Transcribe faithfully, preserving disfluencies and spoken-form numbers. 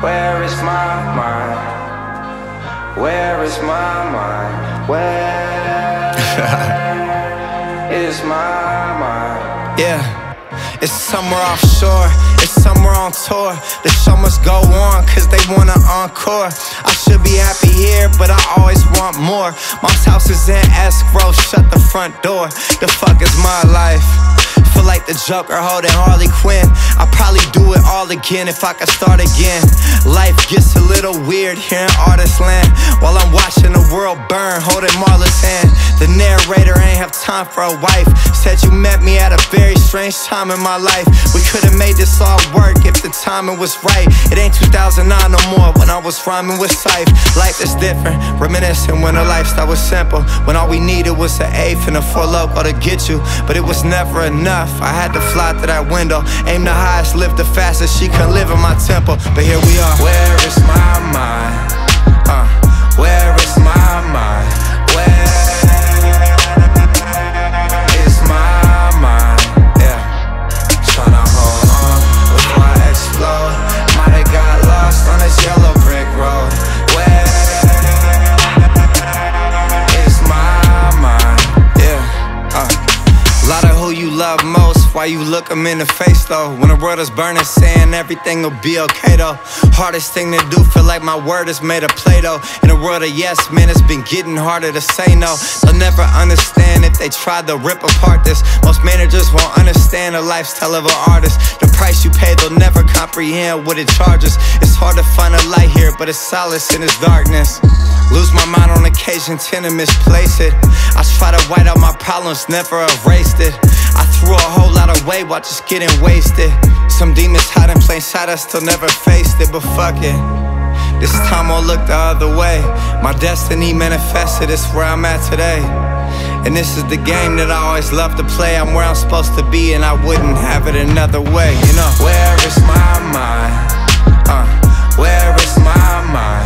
Where is my mind? Where is my mind? Where is my mind? Yeah, it's somewhere offshore, it's somewhere on tour. The show must go on, cause they want an encore. I should be happy here, but I always want more. Mom's house is in escrow, shut the front door. The fuck is my life? Feel like the Joker holding Harley Quinn. I'd probably do it all again if I could start again. Life gets a little weird here in artist land, while I'm watching the world burn, holding Marla's hand. The narrator ain't have time for a wife. Said you met me at a very strange time in my life. We could've made this all work if the timing was right. It ain't two thousand nine no more when I was rhyming with Syph. Life is different, reminiscing when the lifestyle was simple, when all we needed was an eighth and a four loco to get you. But it was never enough, I had to fly through that window. Aim the highest, live the fastest, she couldn't live in my tempo. But here we are. Where is my mind? Uh, where is my mind? Where is my mind? Yeah, tryna hold on before I explode. Might have got lost on this yellow brick road. Where is my mind? Yeah, uh, a lot of who you love most, why you look them in the face though? When the world is burning, saying everything will be okay though. Hardest thing to do, feel like my word is made of Play-Doh. In a world of yes men, it's been getting harder to say no. They'll never understand if they try to rip apart this. Most managers won't understand the lifestyle of an artist. The price you pay, they'll never comprehend what it charges. It's hard to find a light here, but it's solace in this darkness. Lose my mind on occasion, tend to misplace it. I try to white out my problems, never erased it. I threw a whole lot away while just getting wasted. Some demons hide in plain sight, I still never faced it. But fuck it, this time I'll look the other way. My destiny manifested, it's where I'm at today. And this is the game that I always love to play. I'm where I'm supposed to be and I wouldn't have it another way, you know. Where is my mind? Uh, where is my mind?